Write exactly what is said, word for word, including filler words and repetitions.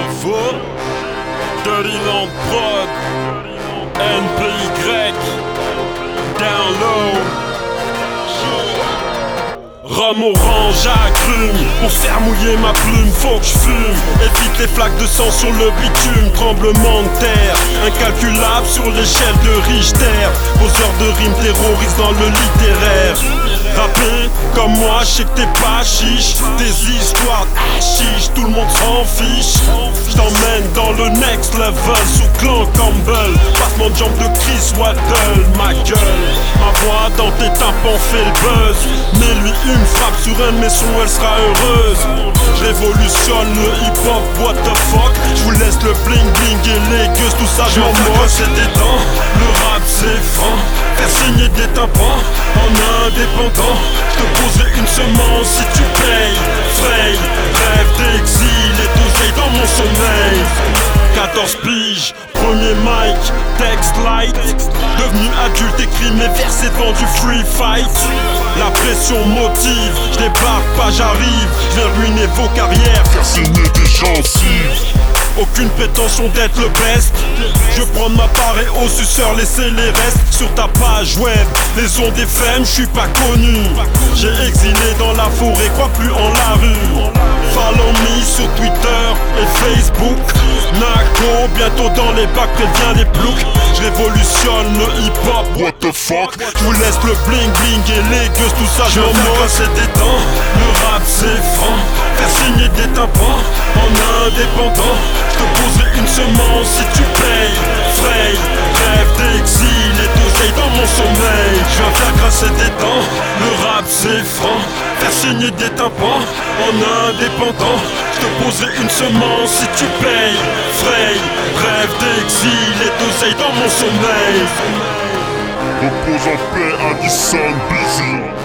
Info, Dirty Land Prod, N P Y, Down Low. Rhum orange agrume, pour faire mouiller ma plume, faut que j'fume. Évite les flaques de sang sur le bitume, tremblement de terre incalculable sur l'échelle de Richter. Poseur de rimes terroristes dans le littéraire. Rapper comme moi, je sais que t'es pas chiche. Des histoires chiche, tout le monde s'en fiche. J't'emmène dans le next level sous clan Campbell. Passement de jambes de Chris Waddle, ma gueule. Ma voix dans tes tympans fait le buzz. Mais lui une frappe sur un de mes sons, elle sera heureuse. Je révolutionne le hip-hop, what the fuck. Je vous laisse le bling bling et les gueuses, tout ça je m'en moque. C'est des dents, le rap c'est franc. Faire signer des tympans en indépendant. Je te poserai une semence si tu payes. Fraye, rêve d'exil et d'oseille dans mon sommeil. quatorze piges, premier mic, texte light. Devenu adulte, écrit mes versets devant du free fight. La pression motive, je débarque pas, j'arrive. Je vais ruiner vos carrières, faire saigner des gencives. Aucune prétention d'être le best. Je prends ma part et au suceur laisser les restes. Sur ta page web, les ondes F M, je suis pas connu. J'ai exilé dans la forêt, crois plus en la rue. Follow me sur Twitter et Facebook. Naco, bientôt dans les bacs, préviens les ploucs. Je révolutionne le hip hop, what the fuck. Je vous laisse le bling bling et les gueuses, tout ça je m'en moque. C'est des dents, le rap c'est franc. Faire signer des tympans en indépendant. Je te poserai une semence si tu payes. Fraye, rêve d'exil et d'oseille dans mon sommeil. Je viens faire grasser des dents, le rap c'est franc. Faire signer des tympans en indépendant. Je te poserai une semence si tu payes. Fraye, rêve d'exil et d'oseille dans mon sommeil. Repose en paix, Addison, busy.